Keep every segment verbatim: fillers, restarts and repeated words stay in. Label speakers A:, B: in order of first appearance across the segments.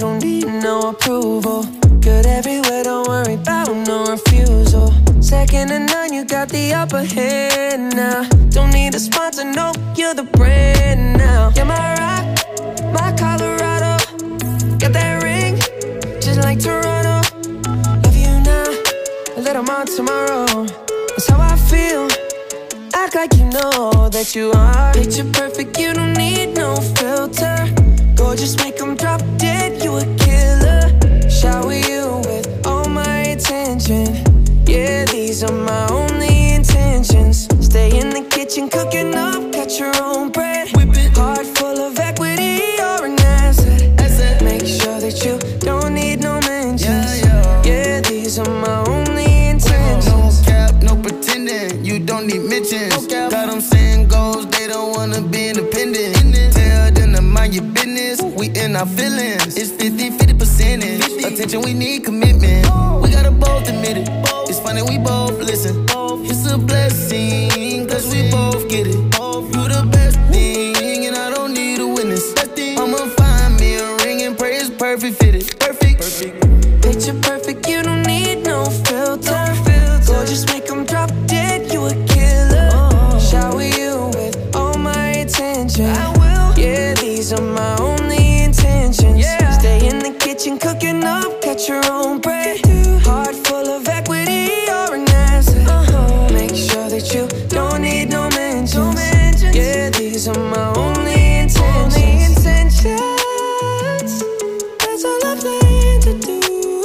A: don't need no approval. Good everywhere, don't worry about no refusal. Second to none, you got the upper hand now. Don't need a sponsor, no, you're the brand now. You're my rock, my Colorado. Got that ring, just like Toronto. Love you now, a little more tomorrow. That's how I feel. Act like you know that you are. Picture perfect, you don't need no filter. Gorgeous, make them drop dead, you a killer. Shower you with all my attention. Yeah, these are my only intentions. Stay in the kitchen, cooking up, got your own bread. Whip it. Heart full of equity, you're an asset. asset. Make sure that you don't need no mentions. Yeah, yeah. Yeah, these are my only intentions.
B: No cap, no pretending, you don't need mentions. No cap. Got them saying goals, they don't wanna be independent. Tell them to mind your business, we in our feelings. It's fifty, fifty percentage. Attention, we need commitment. We gotta both admit it. It's funny, we both listen. It's a blessing, cause we both get it. You the best thing, and I don't need a witness. I'ma find me a ring and pray it's perfect fitted. Perfect.
A: Picture perfect, you don't need no filter. Gorgeous, make them drop dead, you a killer. Shower you with all my attention. I will. Yeah, these are my only intentions. Yeah. Stay in the kitchen, cooking up, got your own bread. Heart full of equity, you're an asset. Uh-huh. Make sure that you don't need no mentions. No mentions. Yeah, these are my only intentions. Only intentions. That's all I plan to do.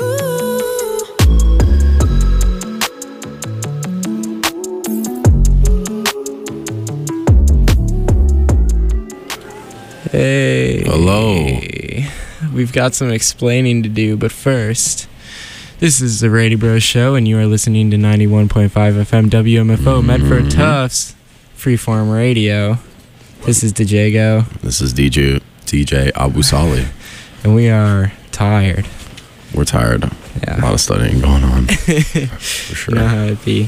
C: Hey.
D: Hello.
C: We've got some explaining to do, but first, this is the Rady Bros Show, and you are listening to ninety-one point five F M W M F O, mm-hmm. Medford Tufts, Freeform Radio. This is D J Go.
D: This is D J D J Abu Sali.
C: And we are tired.
D: We're tired.
C: Yeah.
D: A lot of studying going on. For sure.
C: You know how it be.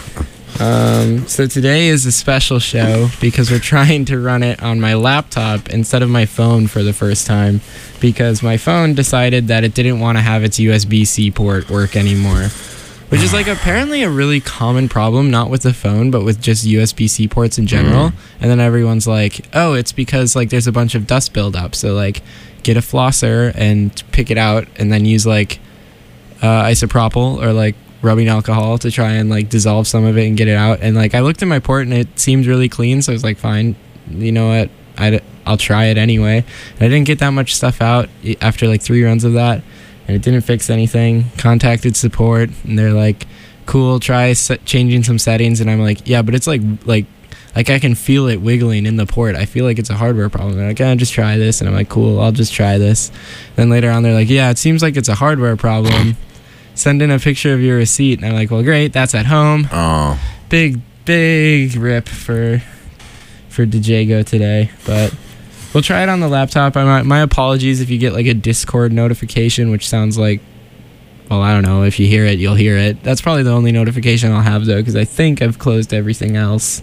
C: Um, so today is a special show because we're trying to run it on my laptop instead of my phone for the first time, because my phone decided that it didn't want to have its U S B C port work anymore, which is like apparently a really common problem, not with the phone, but with just U S B C ports in general. Mm. And then everyone's like, oh, it's because like there's a bunch of dust buildup. So like get a flosser and pick it out and then use like uh, isopropyl or like rubbing alcohol to try and like dissolve some of it and get it out. And like I looked at my port and it seemed really clean, so I was like, fine, you know what, I'd, I'll try it anyway. And I didn't get that much stuff out after like three runs of that, and it didn't fix anything. Contacted support and they're like, cool, try set, changing some settings. And I'm like, yeah, but it's like like like I can feel it wiggling in the port. I feel like it's a hardware problem. They're like, yeah, just try this. And I'm like, cool, I'll just try this. Then later on they're like, yeah, it seems like it's a hardware problem. Send in a picture of your receipt. And I'm like, well, great, that's at home.
D: Oh.
C: Big, big rip for for D J Go today. But we'll try it on the laptop. I, my apologies if you get like a Discord notification, which sounds like, well, I don't know. If you hear it, you'll hear it. That's probably the only notification I'll have, though, because I think I've closed everything else.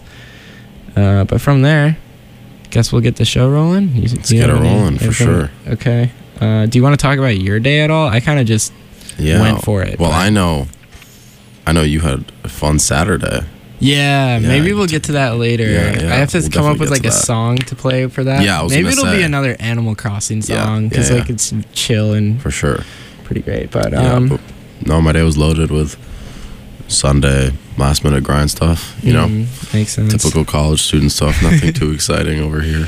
C: Uh, but from there, guess we'll get the show rolling. You,
D: Let's get it rolling, for sure.
C: Okay. Uh, do you want to talk about your day at all? I kind of just...
D: Yeah.
C: went for it.
D: Well,
C: but.
D: I know I know you had a fun Saturday.
C: Yeah,
D: yeah
C: maybe we'll get to that later.
D: Yeah, yeah,
C: I have to
D: we'll
C: come up with like a
D: that.
C: song to play for that.
D: Yeah, I was
C: maybe
D: gonna
C: it'll
D: say.
C: be another Animal Crossing song because
D: yeah, yeah,
C: like
D: yeah.
C: it's chill and
D: for sure
C: pretty great. But
D: yeah,
C: um,
D: but no, my day was loaded with Sunday last minute grind stuff. You know,
C: mm, makes sense.
D: Typical college student stuff. Nothing too exciting over here.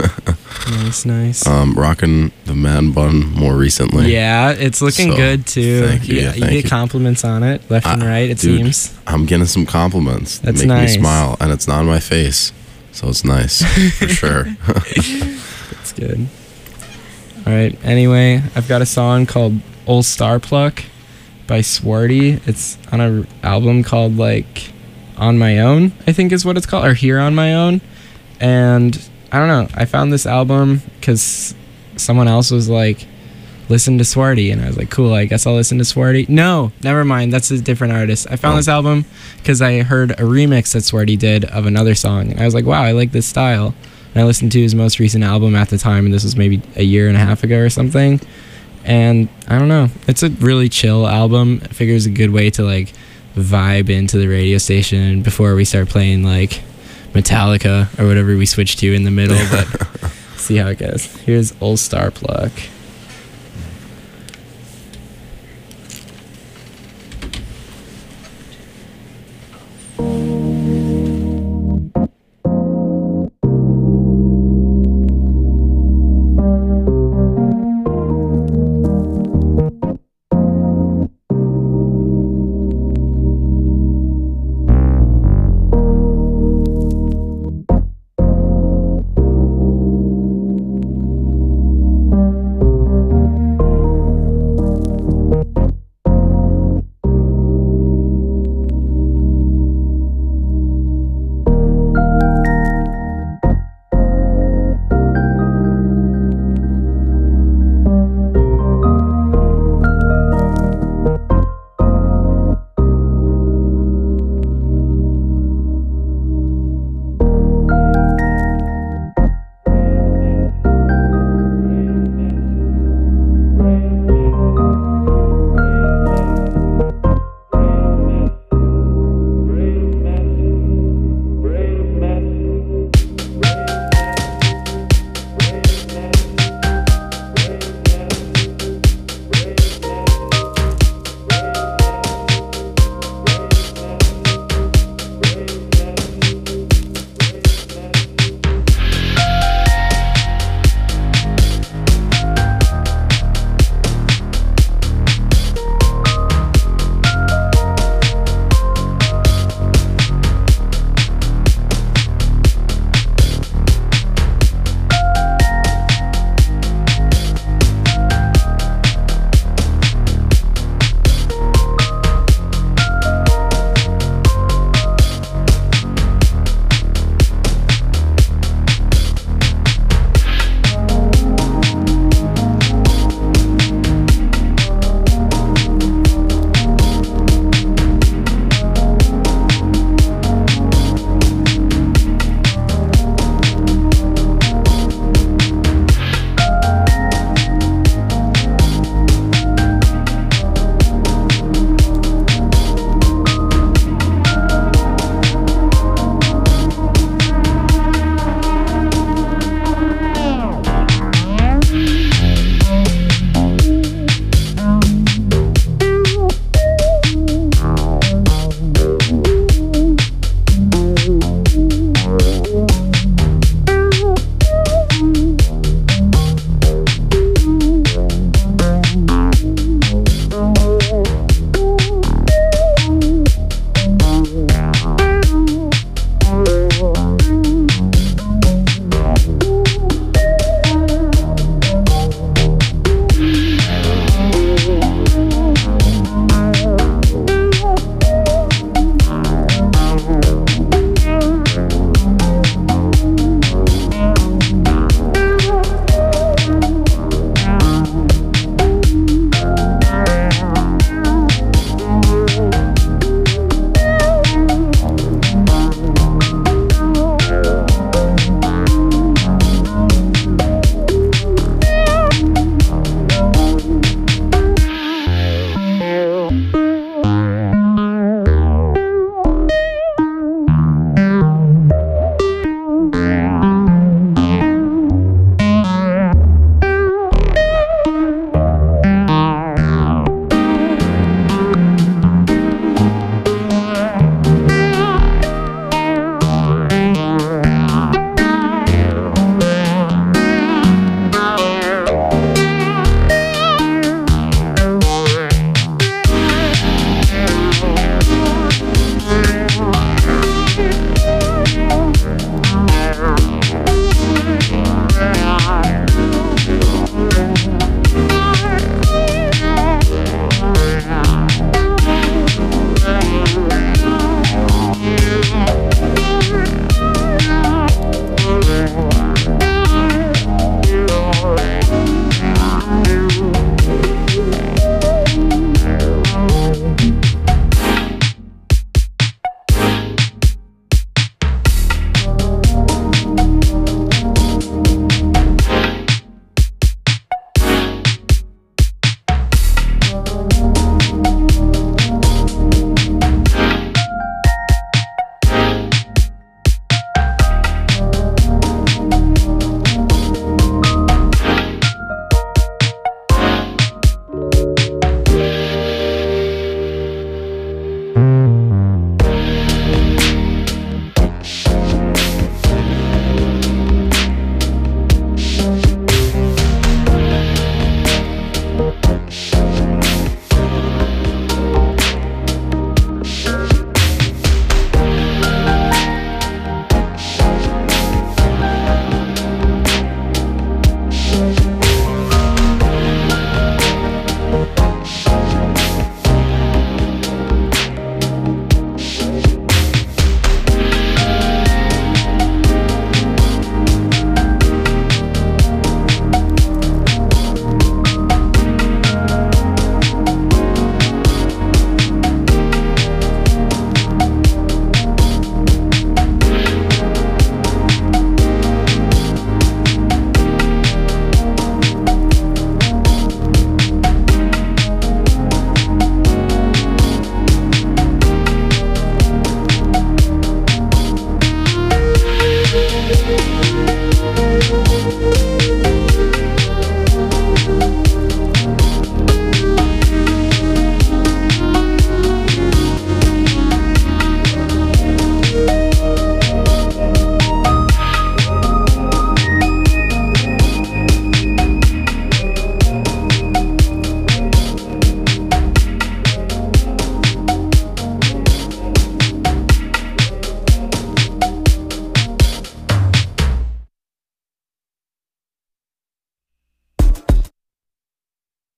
C: Nice, nice.
D: Um, rocking the man bun more recently.
C: Yeah, it's looking
D: so,
C: good too.
D: Thank you.
C: Yeah,
D: yeah,
C: you
D: thank
C: get
D: you.
C: compliments on it, left
D: I,
C: and right. It
D: dude,
C: seems.
D: I'm getting some compliments.
C: That's
D: Make
C: nice.
D: me smile, and it's not on my face, so it's nice for sure.
C: That's good. All right. Anyway, I've got a song called "Old Star Pluck" by Swarty. It's on an album called like "On My Own," I think is what it's called, or "Here on My Own," and. I don't know. I found this album because someone else was like, listen to Swarty. And I was like, cool, I guess I'll listen to Swarty. No, never mind. That's a different artist. I found oh. this album because I heard a remix that Swarty did of another song. And I was like, wow, I like this style. And I listened to his most recent album at the time. And this was maybe a year and a half ago or something. And I don't know, it's a really chill album. I figure it's a good way to like vibe into the radio station before we start playing like Metallica or whatever we switch to in the middle. But see how it goes. Here's Old Star Pluck.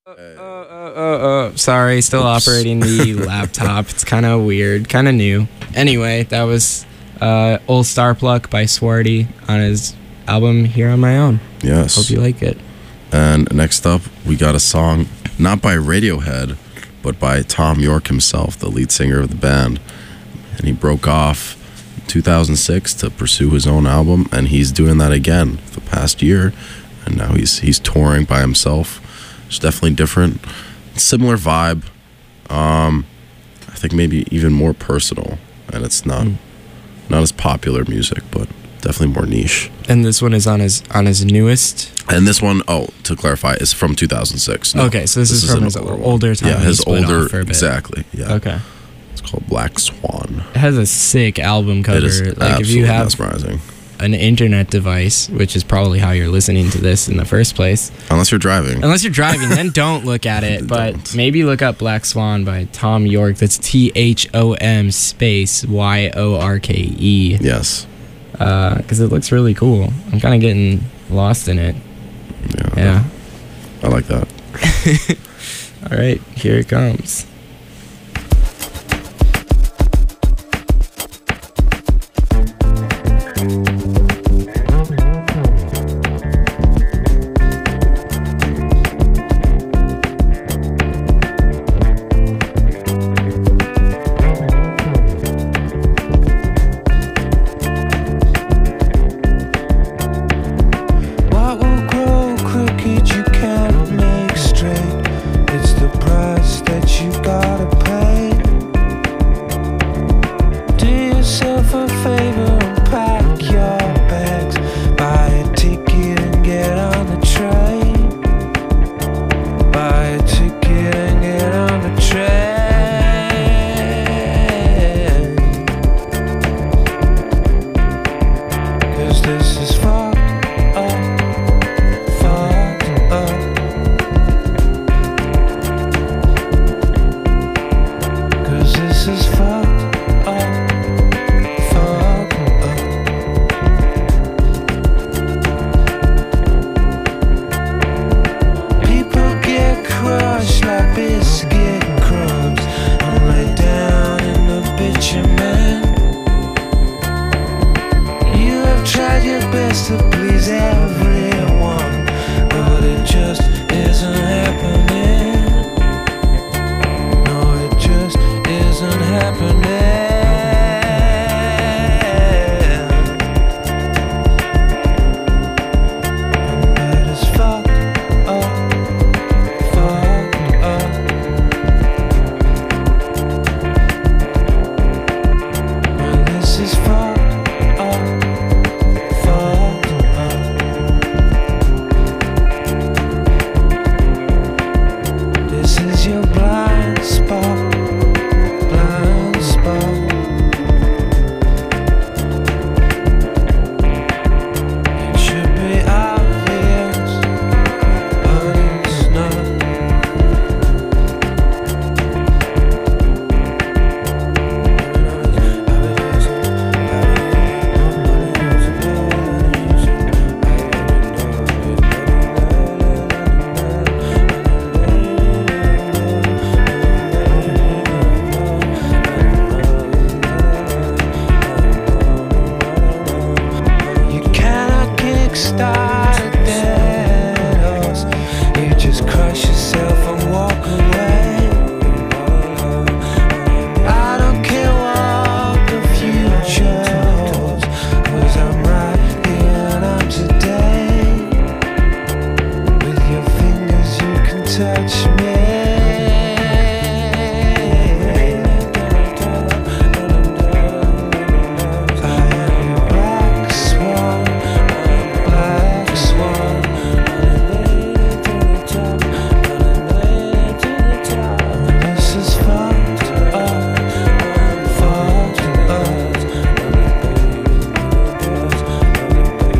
C: Uh, uh, uh, uh, sorry, still Oops. operating the laptop. It's kind of weird, kind of new. Anyway, that was uh, Old Star Pluck by Swarty on his album Here on My Own.
D: Yes.
C: Hope you like it.
D: And next up, we got a song not by Radiohead, but by Tom York himself, the lead singer of the band. And he broke off in two thousand six to pursue his own album, and he's doing that again for the past year. And now he's he's touring by himself. It's definitely different, similar vibe. Um, I think maybe even more personal, and it's not mm. not as popular music, but definitely more niche.
C: And this one is on his on his newest.
D: And this one, oh, to clarify, is from two thousand six. No,
C: okay, so this, this is from his older, older time.
D: Yeah, his older, exactly. Yeah.
C: Okay.
D: It's called Black Swan.
C: It has a sick album cover.
D: It is
C: like
D: absolutely
C: if you have
D: mesmerizing.
C: An internet device, which is probably how you're listening to this in the first place.
D: Unless you're driving.
C: Unless you're driving, then don't look at it. But don't. Maybe look up Black Swan by Tom York. That's T H O M space Y O R K E.
D: Yes.
C: Because uh, it looks really cool. I'm kind of getting lost in it.
D: Yeah.
C: Yeah.
D: I like that.
C: All right, here it comes.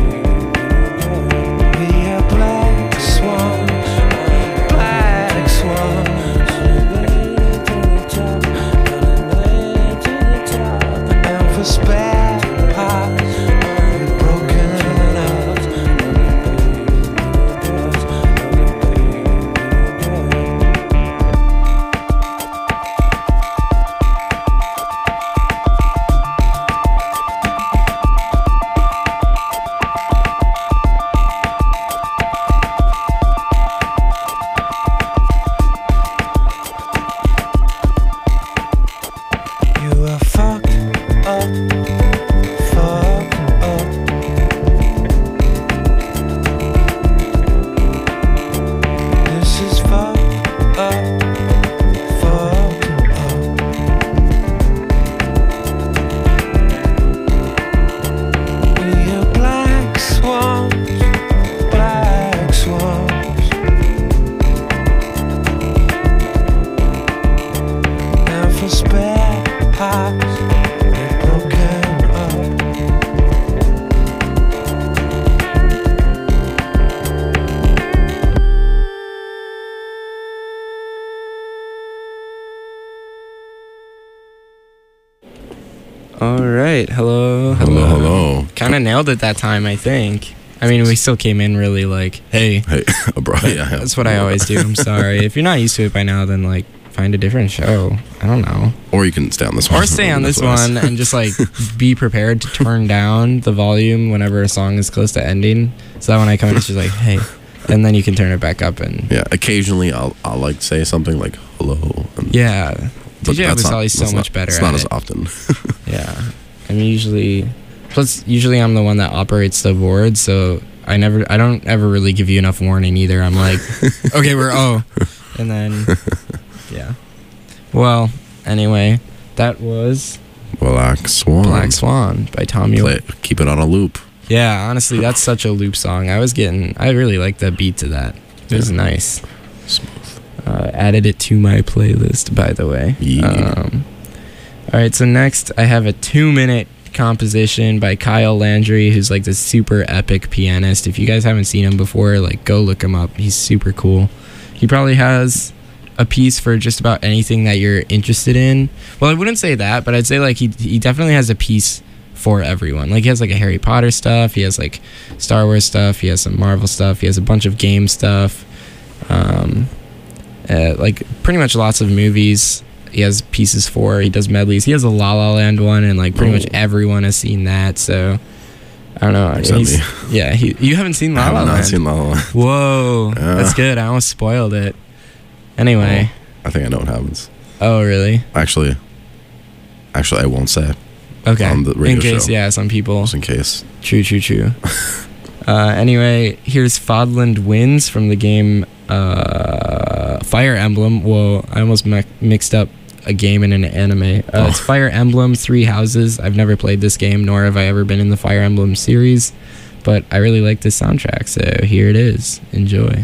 A: Black swan.
C: All right. Hello.
D: Hello, hello.
C: Kind of nailed it that time, I think. I mean, we still came in really like, hey.
D: Hey, bro. Yeah,
C: That's what I always do. I'm sorry. If you're not used to it by now, then like find a different show. I don't know.
D: Or you can stay on this one.
C: Or stay on this one and just like be prepared to turn down the volume whenever a song is close to ending. So that when I come in, it's just like, hey. And then you can turn it back up and.
D: Yeah, occasionally I'll, I'll like say something like hello. And
C: Yeah.
D: But
C: D J
D: that's
C: Abasali is so
D: that's
C: much
D: not,
C: better
D: It's
C: at
D: not as
C: it.
D: often.
C: Yeah. I'm usually. Plus, usually I'm the one that operates the board, so I never, I don't ever really give you enough warning either. I'm like, okay, we're, oh. And then, yeah. Well, anyway, that was
D: Black Swan.
C: Black Swan by Tom York.
D: Play, keep it on a loop.
C: Yeah, honestly, that's such a loop song. I was getting, I really liked the beat to that. It was
D: Yeah.
C: nice.
D: Smooth.
C: Uh, added it to my playlist, by the way.
D: Yeah.
C: Um, all right, so next I have a two-minute composition by Kyle Landry, who's like this super epic pianist. If you guys haven't seen him before, like go look him up. He's super cool. He probably has a piece for just about anything that you're interested in. Well, I wouldn't say that, but I'd say like he he definitely has a piece for everyone. Like he has like a Harry Potter stuff, he has like Star Wars stuff, he has some Marvel stuff, he has a bunch of game stuff, um, uh, like pretty much lots of movies. He has pieces for. He does medleys. He has a La La Land one, and like pretty
D: Oh.
C: much everyone has seen that. So I don't know.
D: Except
C: He's-
D: me.
C: Yeah, he, you haven't seen
D: I
C: La
D: have
C: La
D: not
C: Land.
D: seen La La Land.
C: Whoa,
D: Yeah.
C: that's good. I almost spoiled it. Anyway.
D: I think I know what happens.
C: Oh, really?
D: Actually, actually, I won't say.
C: Okay.
D: On the radio
C: in case,
D: show.
C: yeah, some people.
D: Just in case.
C: True, true, true. uh, anyway, here's Fodland Wins from the game uh, Fire Emblem. Whoa, I almost mi- mixed up a game and an anime. Uh,
D: Oh.
C: It's Fire Emblem Three Houses. I've never played this game, nor have I ever been in the Fire Emblem series, but I really like this soundtrack, so here it is. Enjoy.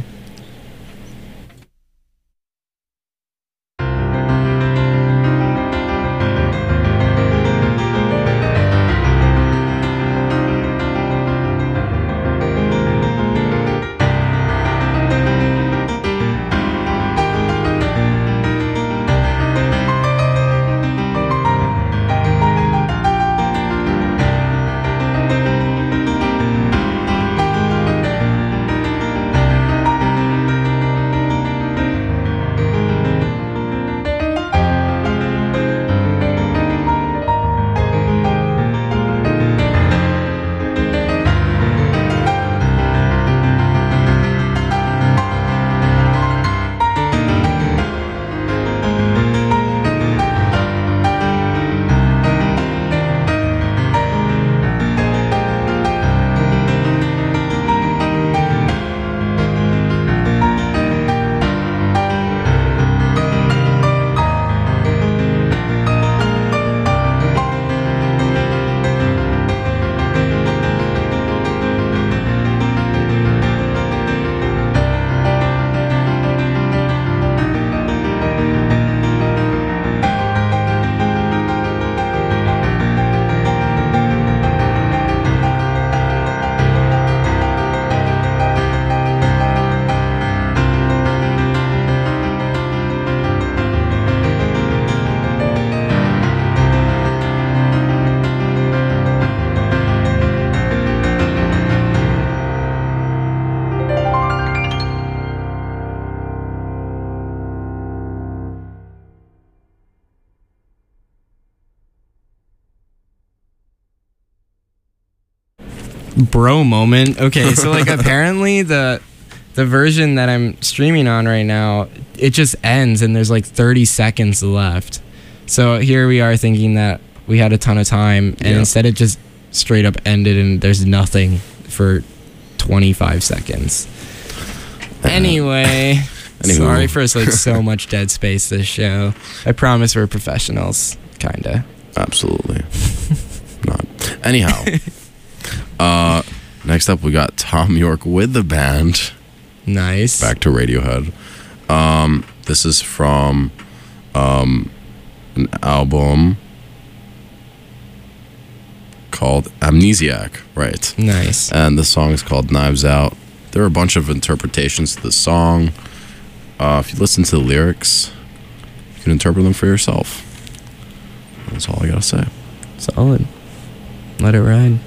C: Bro moment. Okay, so like apparently the the version that I'm streaming on right now, it just ends and there's like thirty seconds left. So here we are thinking that we had a ton of time, and
D: Yeah.
C: instead it just straight up ended and there's nothing for twenty-five seconds. Anyway,
D: Anywho.
C: sorry for like so much dead space this show. I promise we're professionals, kinda.
D: Absolutely. Not. Anyhow. uh, next up, we got Tom York with the band.
C: Nice.
D: Back to Radiohead. Um, this is from um, an album called Amnesiac, right?
C: Nice.
D: And the song is called Knives Out. There are a bunch of interpretations to the song. Uh, if you listen to the lyrics, you can interpret them for yourself. That's all I gotta say.
C: Solid. Let it ride.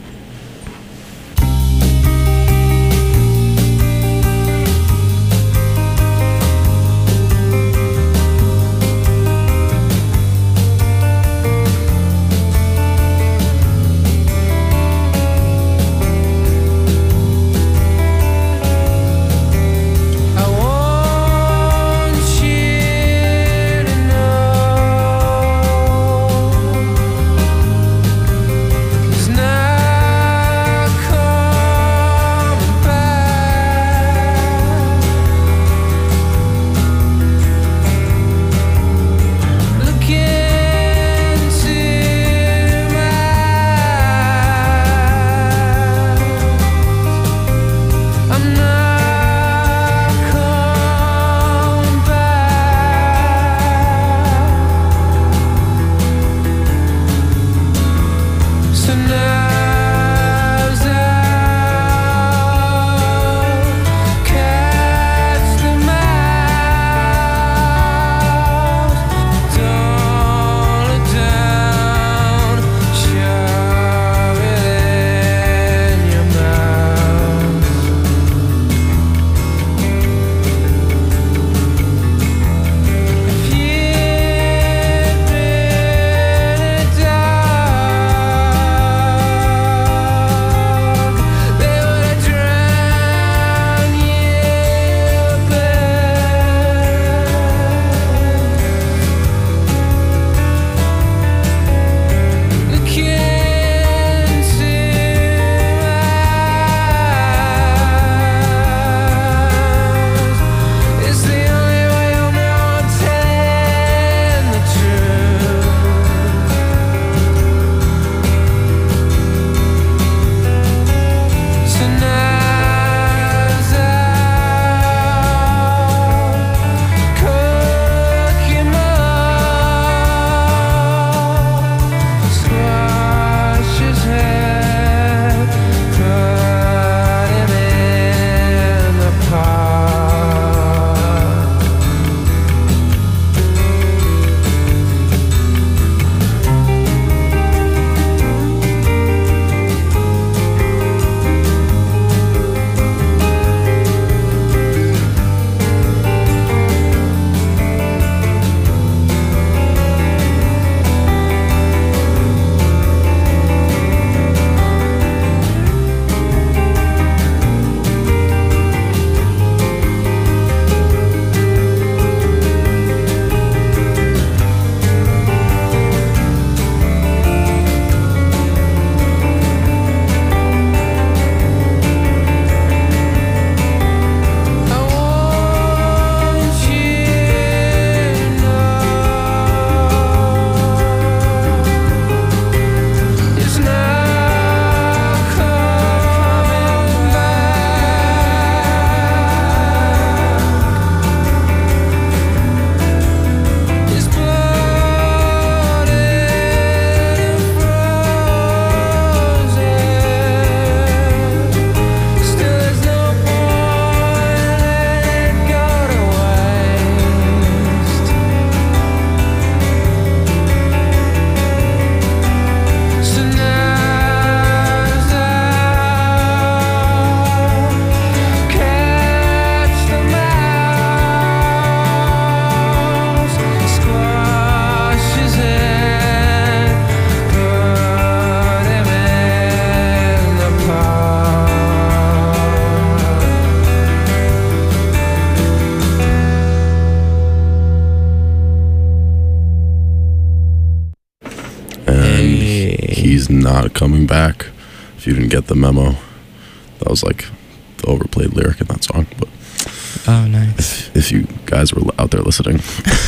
D: he's not coming back. If you didn't get the memo, that was like the overplayed lyric in that song. But
C: oh, nice.
D: If, if you guys were out there listening.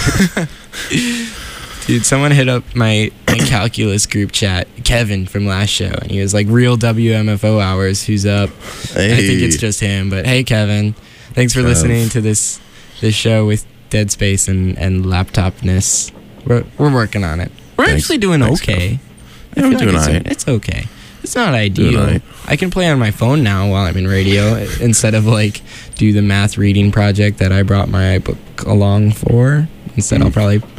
C: Dude, someone hit up my, my calculus group chat, Kevin from last show, and he was like, real W M F O hours, who's up?
D: Hey.
C: I think it's just him, but hey, Kevin, thanks for
D: Kev.
C: listening to this this show with Dead Space and, and laptopness. We're, we're working on it. We're
D: Thanks.
C: actually doing
D: Thanks,
C: okay.
D: Kev. Yeah, we're doing
C: like
D: all
C: it's,
D: right.
C: it's okay. It's not ideal.
D: Doing all right.
C: I can play on my phone now while I'm in radio instead of like do the math reading project that I brought my iBook along for. Instead,
D: Mm.
C: I'll probably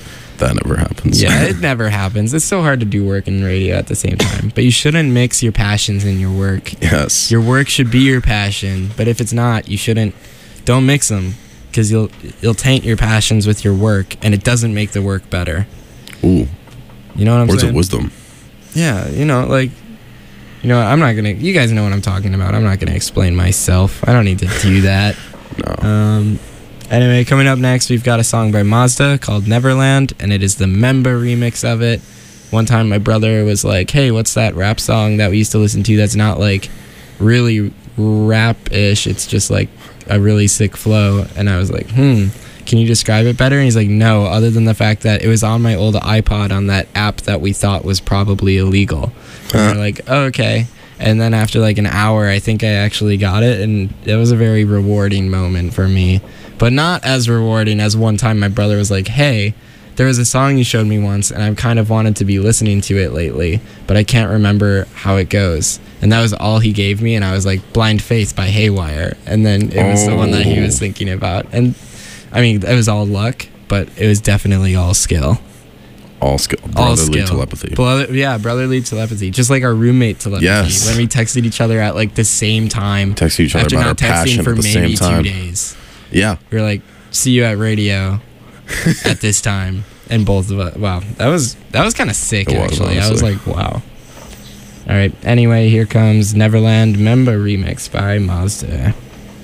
D: that never happens.
C: Yeah, it never happens. It's so hard to do work and radio at the same time. But you shouldn't mix your passions in your work.
D: Yes.
C: Your work should be your passion, but if it's not, you shouldn't. Don't mix them, because you'll you'll taint your passions with your work, and it doesn't make the work better.
D: Ooh.
C: You know what I'm
D: Words
C: saying?
D: of wisdom.
C: Yeah, you know, like, you know, I'm not gonna. You guys know what I'm talking about. I'm not gonna explain myself. I don't need to do that.
D: No.
C: Um. Anyway, coming up next, we've got a song by Mazda called Neverland, and it is the Memba remix of it. One time, my brother was like, "Hey, what's that rap song that we used to listen to? That's not like really rap-ish. It's just like a really sick flow." And I was like, "Hmm." Can you describe it better? And he's like, no, other than the fact that it was on my old iPod on that app that we thought was probably illegal. And we're like, oh, okay. And then after like an hour, I think I actually got it, and it was a very rewarding moment for me. But not as rewarding as one time my brother was like, hey, there was a song you showed me once, and I've kind of wanted to be listening to it lately, but I can't remember how it goes. And that was all he gave me, and I was like, Blind Faith by Haywire. And then it was oh. the one that he was thinking about. And I mean, it was all luck, but it was definitely all skill.
D: All skill. Brotherly all skill. Telepathy.
C: Brother, yeah, brotherly telepathy. Just like our roommate telepathy.
D: Yes.
C: When we texted each other at like the same time.
D: Texted each other
C: after
D: about
C: not
D: our
C: texting
D: passion
C: for
D: at the
C: maybe
D: same time.
C: two days.
D: Yeah.
C: We were like, see you at radio at this time. And both of us, wow. That was that was kind of sick,
D: it
C: actually.
D: Was,
C: I was like, wow. All right. Anyway, here comes Neverland Memba remix by Mazda.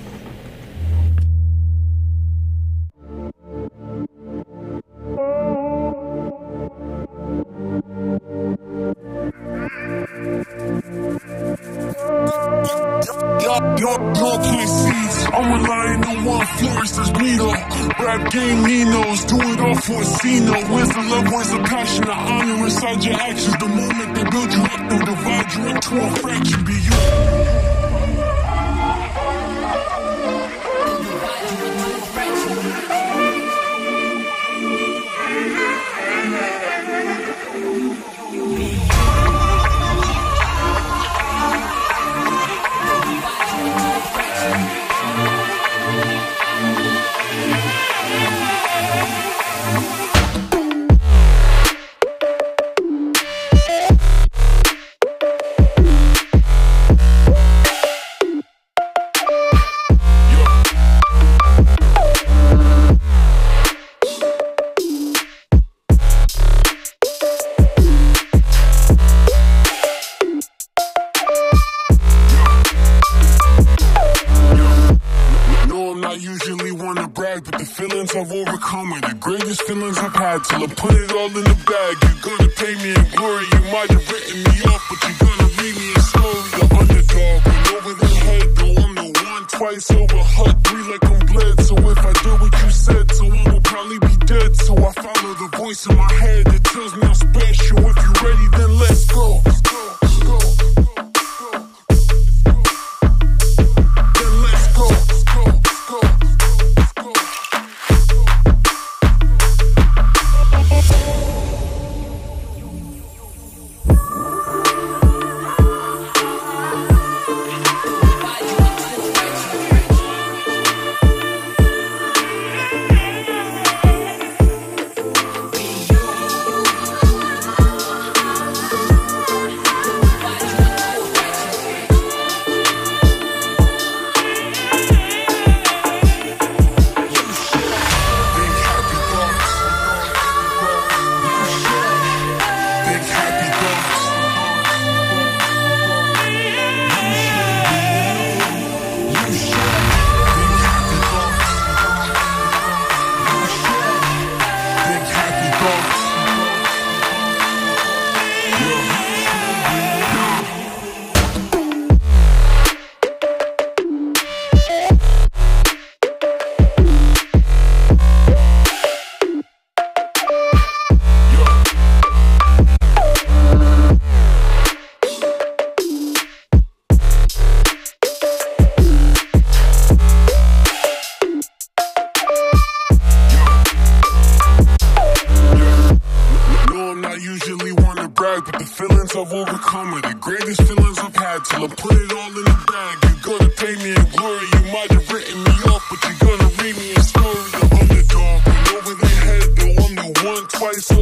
E: I'm relying on one flourish, there's me though. Rap game Ninos, do it all for a C-no. Where's the love, where's the passion, the honor inside your actions? The moment they build you up, they'll divide you into a fraction. Be you. I've overcome it, the greatest feelings I've had till I put it all in the bag. You're gonna pay me in glory, you might have written me off, but you're gonna read me a story. The underdog, went over the head, though I'm the one twice over, hut three like I'm bled. So if I do what you said, so I will probably be dead. So I follow the voice in my head that tells me I'm special. If you're ready, then let's go. Let's go, let's go. Then let's go, let's go, let's go. I've overcome it, the greatest feelings I've had till I put it all in the bag. You're gonna pay me in glory, you might have written me off, but you're gonna read me a story. The underdog, went over their head, though I'm the one twice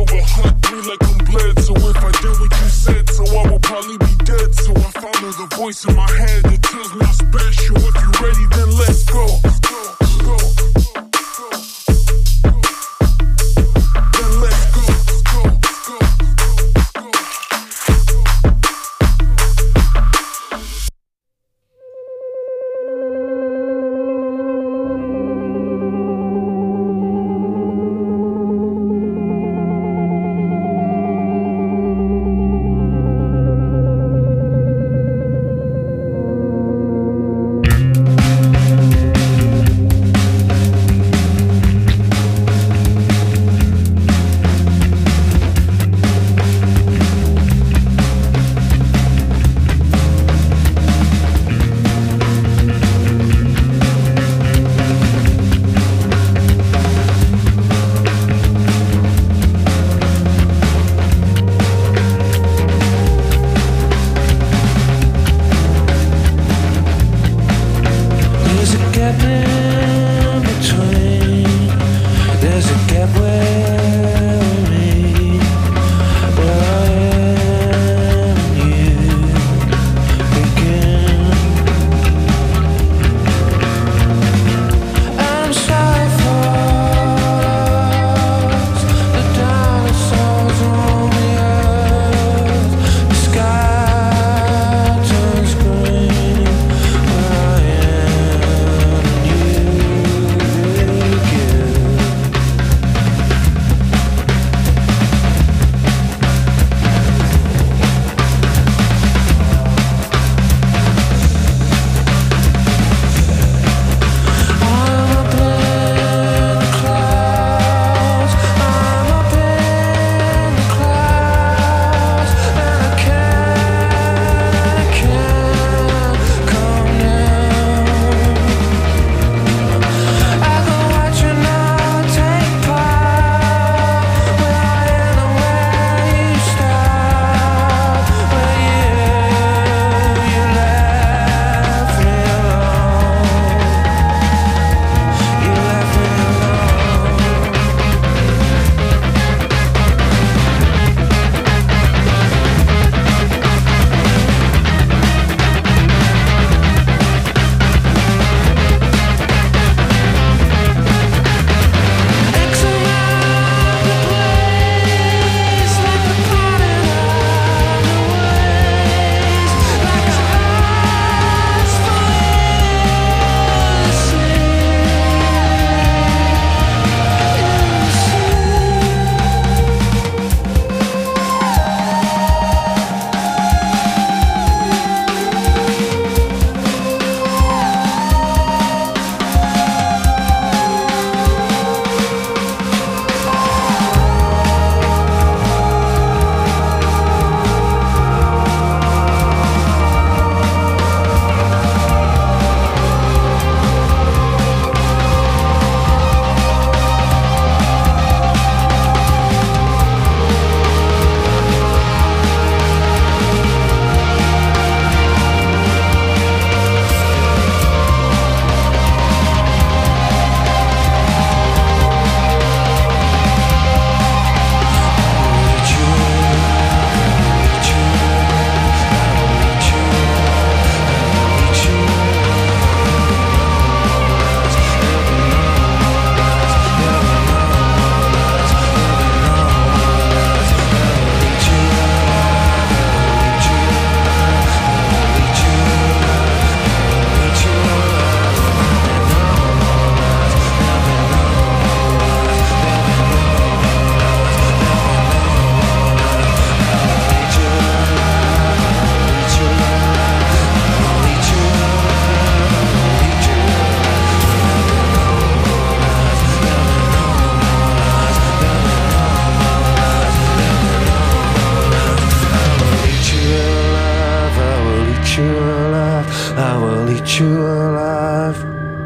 A: eat you alive.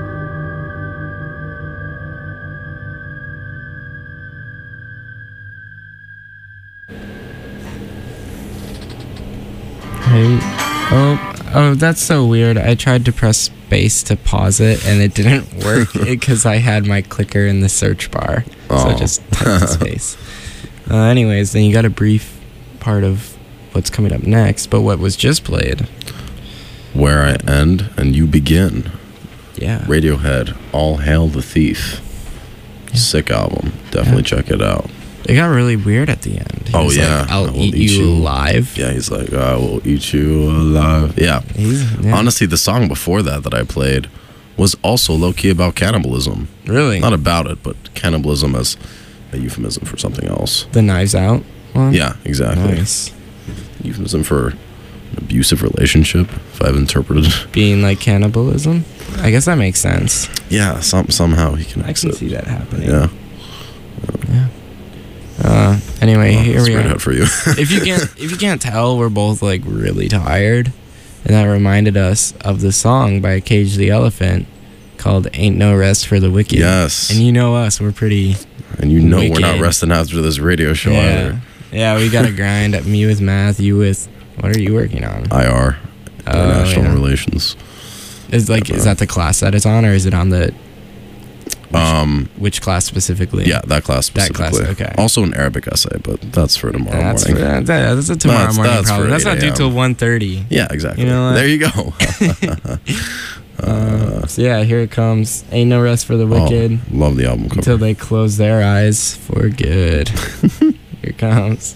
C: Hey, oh, oh, that's so weird. I tried to press space to pause it, and it didn't work because I had my clicker in the search bar. So I
D: Oh.
C: just typed space. Uh, anyways, then you got a brief part of what's coming up next, but what was just played?
D: Where I End and You Begin.
C: Yeah.
D: Radiohead, All Hail the Thief. Sick album. Definitely check it out.
C: It got really weird at the end. He
D: Oh,
C: was
D: yeah.
C: like, I'll
D: I will
C: eat,
D: eat
C: you
D: you.
C: alive.
D: Yeah, he's like, I will eat you alive. Yeah.
C: He's, yeah.
D: Honestly, the song before that that I played was also low-key about cannibalism.
C: Really?
D: Not about it, but cannibalism as a euphemism for something else.
C: The Knives Out one?
D: Yeah, exactly.
C: Nice.
D: Euphemism for an abusive relationship, if I've interpreted.
C: Being like cannibalism? I guess that makes sense.
D: Yeah, some, somehow he
C: I
D: connects
C: can
D: it.
C: see that happening.
D: Yeah.
C: Yeah. Uh, anyway,
D: Well,
C: here
D: that's
C: we
D: great
C: are.
D: head for you.
C: if you can't if you can't tell, we're both like really tired, and that reminded us of the song by Cage the Elephant called "Ain't No Rest for the Wicked."
D: Yes.
C: And you know us, we're pretty.
D: And you know we're not
C: Wicked.
D: resting after this radio show
C: Yeah,
D: either.
C: yeah, we got to grind. Me with math, you with what are you working on?
D: I R,
C: Oh,
D: International
C: yeah.
D: Relations.
C: Is like is that the class that it's on, or is it on the
D: Um,
C: which class specifically?
D: yeah, that class
C: That class,
D: specifically.
C: okay.
D: Also an Arabic essay, but that's for tomorrow
C: that's
D: morning.
C: for, that, that's a tomorrow
D: That's-
C: morning
D: that's
C: problem.
D: for
C: That's not
D: eight
C: due
D: a m.
C: till one thirty.
D: Yeah, exactly.
C: You know what?
D: There you go.
C: Uh, so yeah, here it comes. Ain't no rest for the wicked
D: Oh, love the album cover.
C: until they close their eyes for good. Here it comes.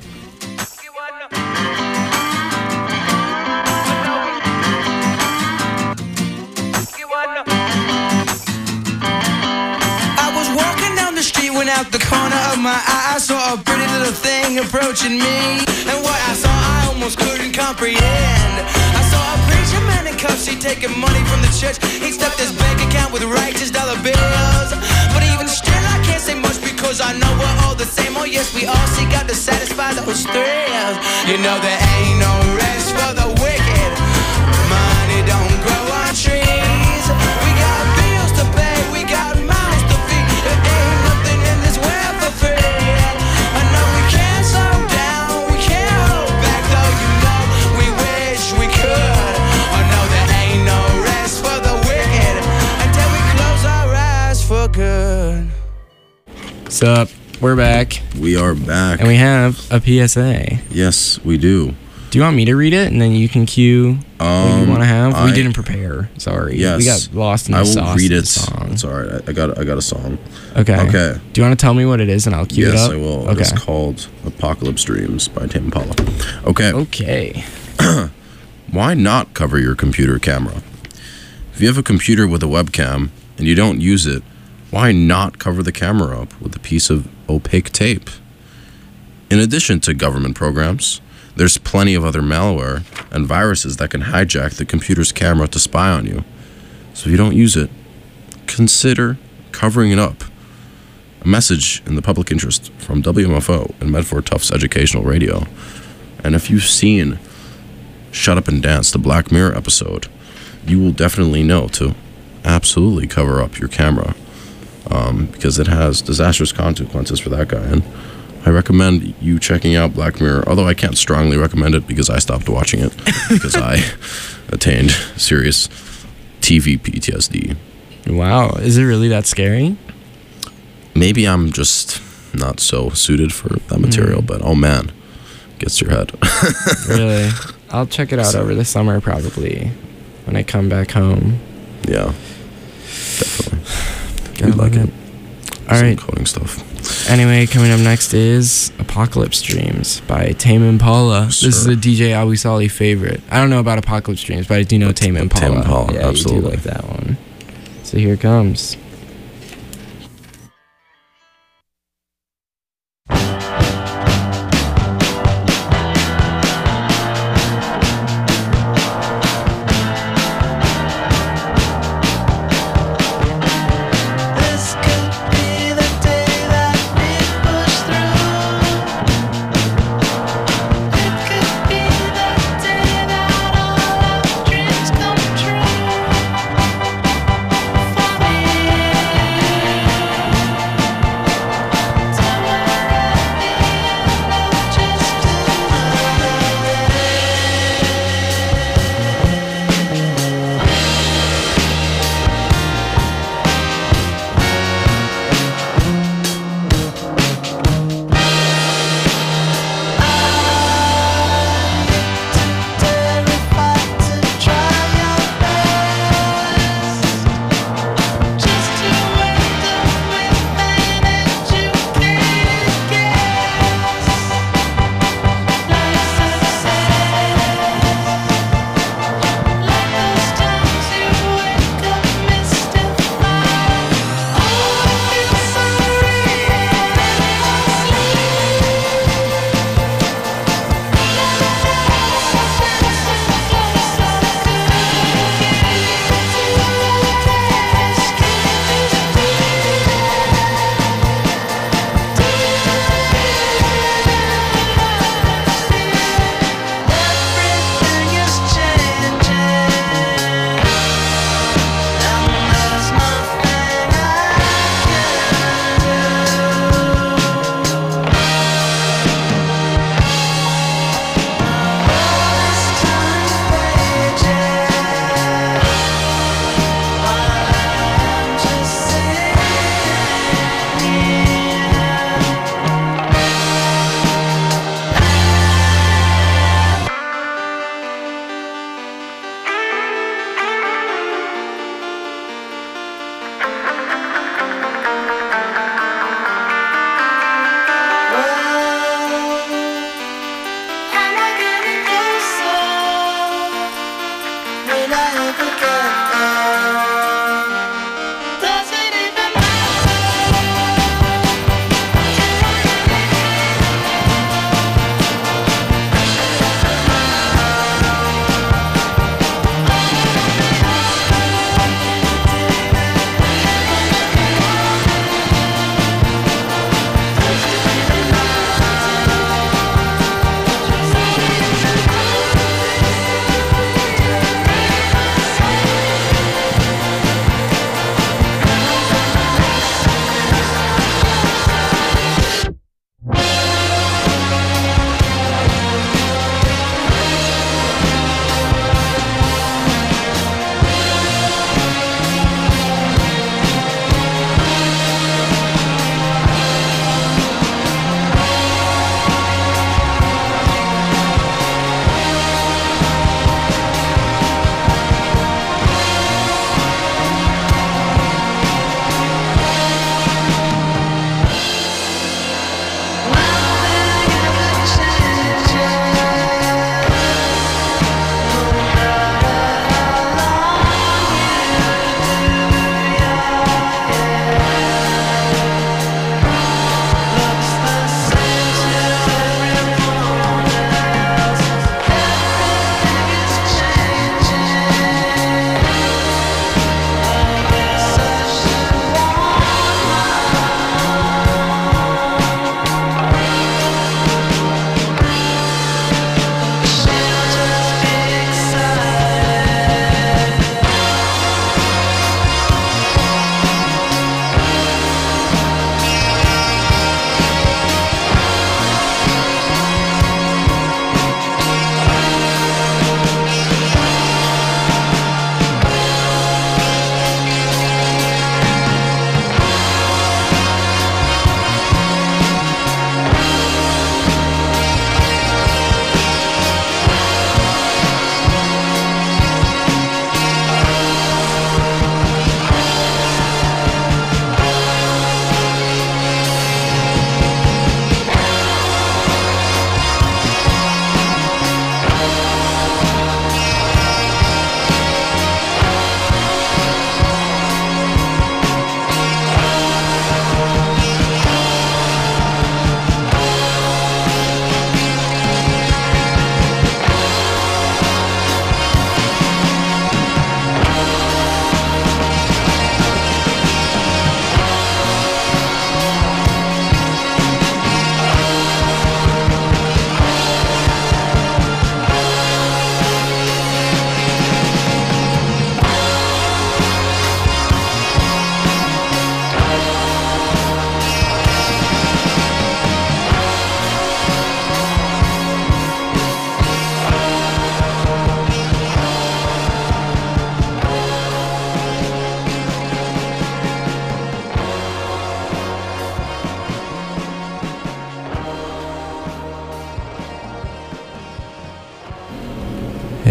B: I was walking down the street when out the corner of my eye I saw a pretty little thing approaching me. And what I saw I almost couldn't comprehend. I saw a preacher man in cuffs, he taking money from the church. He stuffed his bank account with righteous dollar bills. But even still I can't say much because I know we're all the same. Oh yes, we all seek out to satisfy those thrills. You know there ain't no rest for the wicked. Money don't grow on trees. We got bills to pay, we got mouths to feed. There ain't nothing in this world for free. I know we can't slow down, we can't hold back, though you know we wish we could. I know there ain't no rest for the wicked until we close our eyes for good.
C: What's up? We're back,
D: We are back.
C: and we have a P S A.
D: yes, we do.
C: Do you want me to read it, and then you can cue what you
D: Um,
C: want to have? we
D: I-
C: didn't prepare. Sorry.
D: Yes.
C: We got lost in the
D: I will
C: sauce
D: read
C: of
D: it.
C: the song.
D: It's all right. I, I got I got a song.
C: Okay.
D: Okay.
C: Do you want to tell me what it is, and I'll cue it
D: yes,
C: up?
D: I will.
C: Okay.
D: It's called Apocalypse Dreams by Tame Impala. Okay.
C: Okay.
D: Why not cover your computer camera? If you have a computer with a webcam and you don't use it, why not cover the camera up with a piece of opaque tape? In addition to government programs, there's plenty of other malware and viruses that can hijack the computer's camera to spy on you. So if you don't use it, consider covering it up. A message in the public interest from W M F O and Medford Tufts Educational Radio. And if you've seen Shut Up and Dance, the Black Mirror episode, you will definitely know to absolutely cover up your camera, um, because it has disastrous consequences for that guy. And I recommend you checking out Black Mirror, although I can't strongly recommend it because I stopped watching it because I attained serious T V P T S D.
C: Wow. Is it really that scary?
D: Maybe I'm just not so suited for that material,
C: Mm.
D: but oh man, gets to your head.
C: Really? I'll check it out over the summer probably when I come back home.
D: Yeah, definitely.
C: Gotta
D: We'd like
C: love
D: it.
C: All
D: Some
C: right.
D: coding stuff.
C: Anyway, coming up next is Apocalypse Dreams by Tame Impala. This is
D: Sir.
C: a D J Awisali favorite. I don't know about Apocalypse Dreams, but I do know
D: But-
C: Tame
D: but
C: Impala.
D: Tame Impala,
C: yeah,
D: absolutely.
C: you do like that one. So here it comes.
B: This could be the day that we push through. It could be the day that all our dreams come true.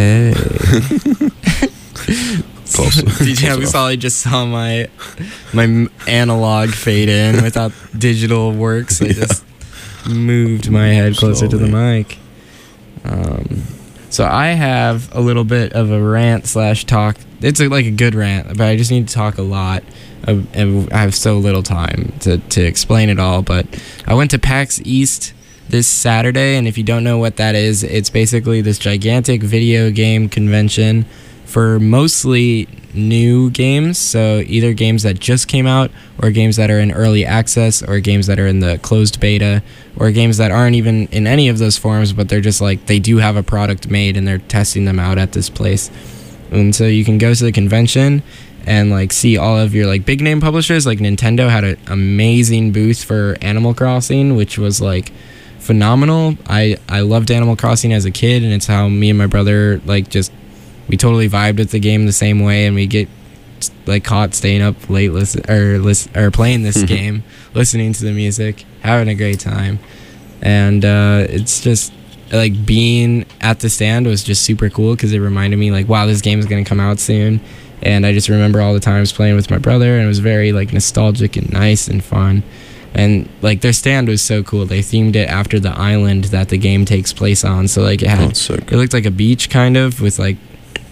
C: Hey.
D: Close.
C: D J
D: Close
C: Abusali just saw my my m- analog fade in without digital work, so I just moved my head closer to the mic. Um, so I have a little bit of a rant slash talk. It's a, like a good rant, but I just need to talk a lot, of, and I have so little time to, to explain it all. But I went to PAX East this Saturday, and if you don't know what that is, it's basically this gigantic video game convention for mostly new games, so either games that just came out, or games that are in early access, or games that are in the closed beta, or games that aren't even in any of those forms, but they're just like, they do have a product made and they're testing them out at this place. And so you can go to the convention and like see all of your like big name publishers. Like Nintendo had an amazing booth for Animal Crossing, which was like phenomenal. I, I loved Animal Crossing as a kid, and it's how me and my brother like just we totally vibed with the game the same way, and we get like caught staying up late listen or listen or playing this game, listening to the music, having a great time. And uh, it's just like being at the stand was just super cool because it reminded me like, wow, this game is gonna come out soon. And I just remember all the times playing with my brother, and it was very like nostalgic and nice and fun. And like their stand was so cool. They themed it after the island that the game takes place on. So like it had,
D: Oh,
C: it looked like a beach kind of with like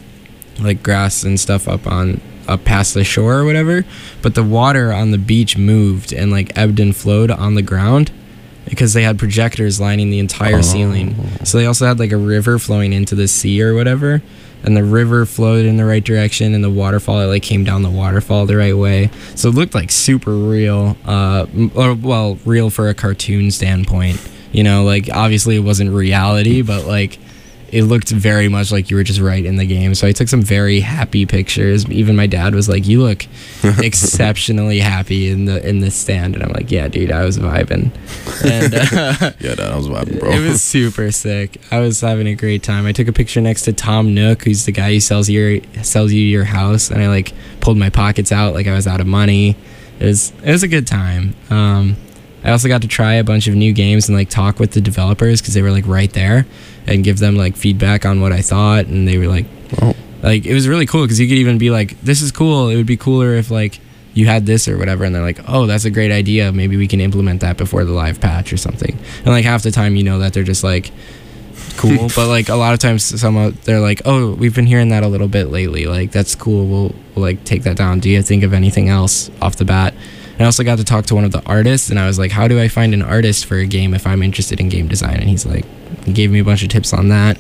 C: like grass and stuff up on up past the shore or whatever, but the water on the beach moved and like ebbed and flowed on the ground because they had projectors lining the entire
D: Oh.
C: ceiling. So they also had like a river flowing into the sea or whatever, and the river flowed in the right direction, and the waterfall, it like came down the waterfall the right way. So it looked like super real, uh m- or well, real for a cartoon standpoint, you know, like obviously it wasn't reality, but like it looked very much like you were just right in the game. So I took some very happy pictures. Even my dad was like, "You look exceptionally happy in the in this stand," and I'm like, "Yeah, dude, I was vibing." And uh,
D: Yeah, that was vibing, bro.
C: it was super sick. I was having a great time. I took a picture next to Tom Nook, who's the guy who sells your sells you your house, and I like pulled my pockets out like I was out of money. It was it was a good time. Um, I also got to try a bunch of new games and like talk with the developers because they were like right there, and give them like feedback on what I thought, and they were like,
D: Oh.
C: like it was really cool because you could even be like, "This is cool. It would be cooler if like you had this or whatever," and they're like, "Oh, that's a great idea. Maybe we can implement that before the live patch or something." And like half the time, you know that they're just like cool, but like a lot of times, some of- they're like, "Oh, we've been hearing that a little bit lately. Like that's cool. We'll, we'll like take that down. Do you think of anything else off the bat?" And I also got to talk to one of the artists, and I was like, "How do I find an artist for a game if I'm interested in game design?" And he's like, he gave me a bunch of tips on that,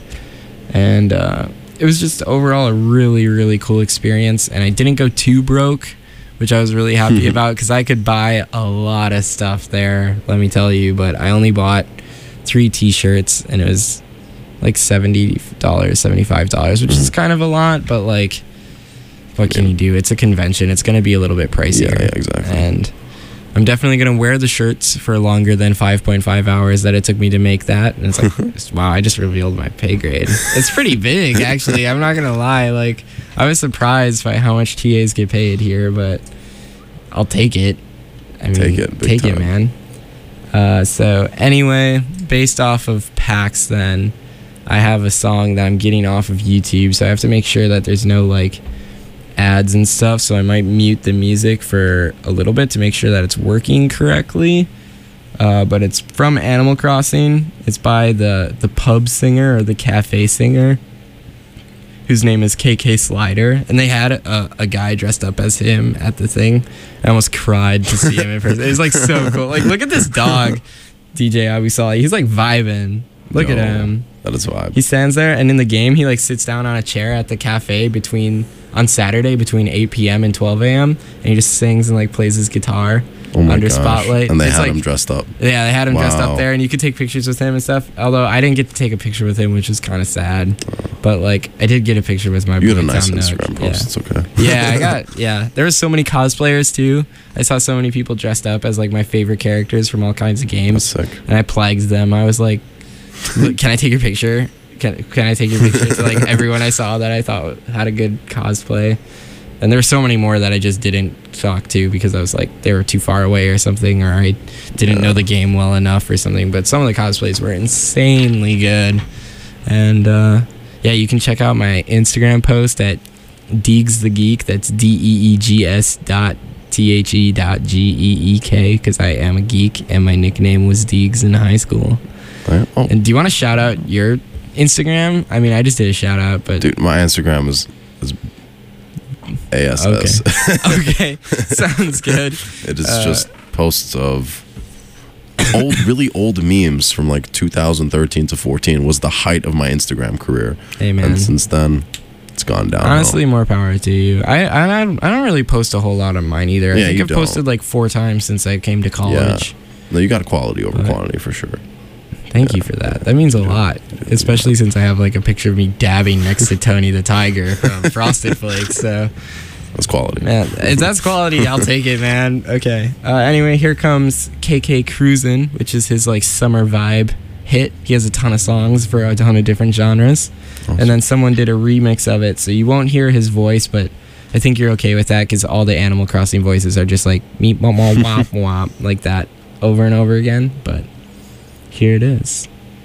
C: and uh, it was just overall a really, really cool experience. And I didn't go too broke, which I was really happy about because I could buy a lot of stuff there, let me tell you. But I only bought three T-shirts, and it was like seventy dollars, seventy-five dollars, which is kind of a lot, but like, what can you do? It's a convention. It's going to be a little bit pricier.
D: Yeah, yeah, exactly.
C: And I'm definitely going to wear the shirts for longer than five point five hours that it took me to make that. And it's like, wow, I just revealed my pay grade. It's pretty big, actually. I'm not going to lie. Like, I was surprised by how much T As get paid here, but I'll take it. I mean,
D: Take it, big
C: take it,
D: time.
C: man. Uh, so anyway, based off of PAX then, I have a song that I'm getting off of YouTube, so I have to make sure that there's no, like, ads and stuff, so I might mute the music for a little bit to make sure that it's working correctly. Uh, but it's from Animal Crossing. It's by the the pub singer or the cafe singer, whose name is K K Slider, and they had a, a guy dressed up as him at the thing. I almost cried to see him in person. It was like so cool. Like, look at this dog, D J Abusali. He's like vibing. Look
D: Yo,
C: at him.
D: That is a vibe.
C: He stands there, and in the game, he like sits down on a chair at the cafe between on Saturday between eight p.m. and twelve a.m. and he just sings and like plays his guitar
D: Oh my
C: under
D: gosh.
C: spotlight.
D: And they
C: It's
D: had
C: like-
D: him dressed up.
C: Yeah, they had him dressed
D: Wow.
C: up there, and you could take pictures with him and stuff. Although I didn't get to take a picture with him, which was kind of sad. But like, I did get a picture with my
D: You
C: boy
D: had a nice
C: Tom Nook.
D: Instagram post. It's okay.
C: Yeah, I got. Yeah, there was so many cosplayers too. I saw so many people dressed up as like my favorite characters from all kinds of games.
D: That's sick.
C: And I plagued them. I was like, "Look, can I take your picture? Can, can I take your picture?" To like everyone I saw that I thought had a good cosplay. And there were so many more that I just didn't talk to because I was like, they were too far away or something, or I didn't know the game well enough or something. But some of the cosplays were insanely good. And uh, yeah, you can check out my Instagram post at Deegs the Geek. That's D E E G S dot T H E dot G E E K, because I am a geek and my nickname was Deegs in high school.
D: Right. Oh.
C: And do you want to shout out your Instagram? I mean, I just did a shout out, but
D: Dude, my Instagram is, is A S S.
C: Okay, sounds good.
D: It is
C: Uh,
D: just posts of old, really old memes from like two thousand thirteen to fourteen was the height of my Instagram career.
C: Hey, man.
D: And since then, it's gone down.
C: Honestly, more power to you. I, I I don't really post a whole lot of mine either. I
D: Yeah,
C: think
D: you
C: I've
D: don't.
C: posted like four times since I came to college.
D: No, you got quality over
C: But-
D: quantity for sure.
C: Thank you for that. That means a lot, especially since I have like a picture of me dabbing next to Tony the Tiger from Frosted Flakes. So,
D: That's quality.
C: man, if that's quality, I'll take it, man. Okay. Uh, anyway, here comes K K Cruisin', which is his like summer vibe hit. He has a ton of songs for a ton of different genres.
D: Awesome.
C: And then someone did a remix of it, so you won't hear his voice, but I think you're okay with that because all the Animal Crossing voices are just like meep womp womp womp womp like that over and over again. But here it is.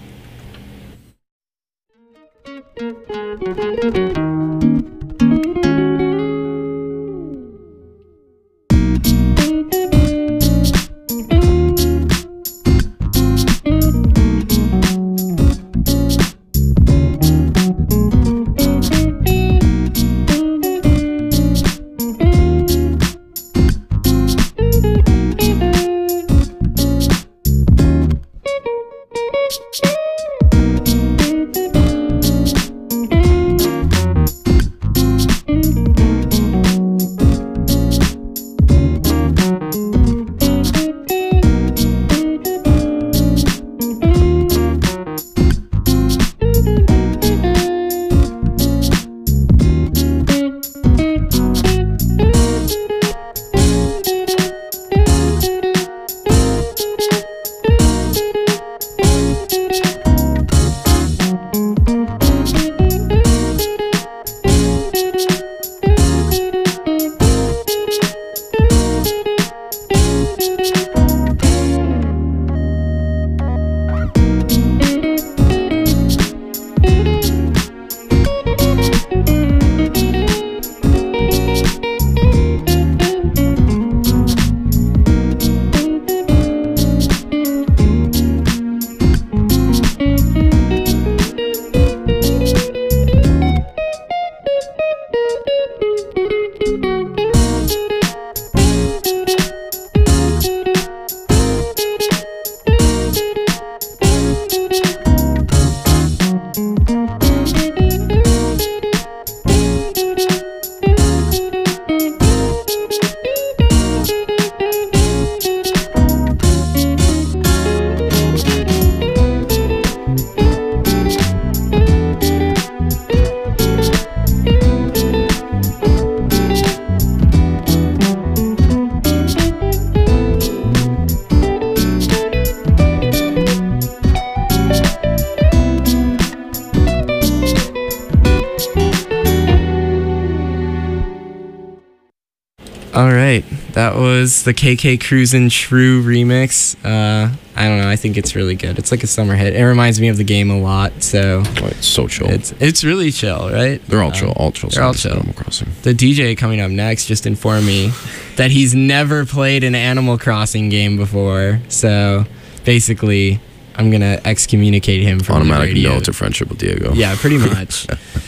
C: All right, that was the K K Cruisin' Shrew remix. Uh, I don't know. I think it's really good. It's like a summer hit. It reminds me of the game a lot. So
D: Oh, it's so chill.
C: it's it's really chill, right?
D: They're all
C: Um,
D: chill. All chill.
C: They're all
D: songs,
C: chill.
D: Animal Crossing.
C: The D J coming up next just informed me that he's never played an Animal Crossing game before. So basically, I'm gonna excommunicate him from
D: Automatic
C: the radio.
D: no to friendship with Diego.
C: Yeah, pretty much.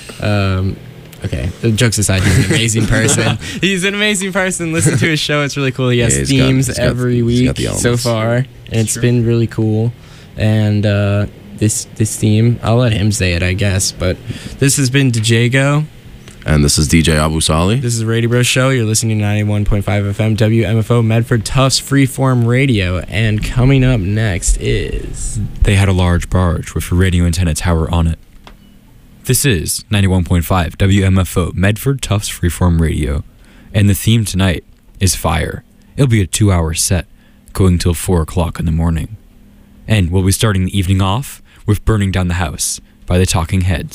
C: um, okay, the jokes aside, he's an amazing person. He's an amazing person. Listen to his show; it's really cool. He has
D: Yeah, he's got-
C: themes
D: he's got-
C: every
D: he's
C: week
D: got the
C: so
D: elements.
C: far, and it's been really cool. And uh, this this theme, I'll let him say it, I guess. But this has been Djago.
D: And this is D J Abu Sali.
C: This is the Radio Bro Show. You're listening to ninety-one point five F M W M F O Medford Tufts Freeform Radio. And coming up next is...
F: They had a large barge with a radio antenna tower on it. This is ninety-one point five W M F O Medford Tufts Freeform Radio. And the theme tonight is fire. It'll be a two-hour set, going till four o'clock in the morning. And we'll be starting the evening off with Burning Down the House by the Talking Heads.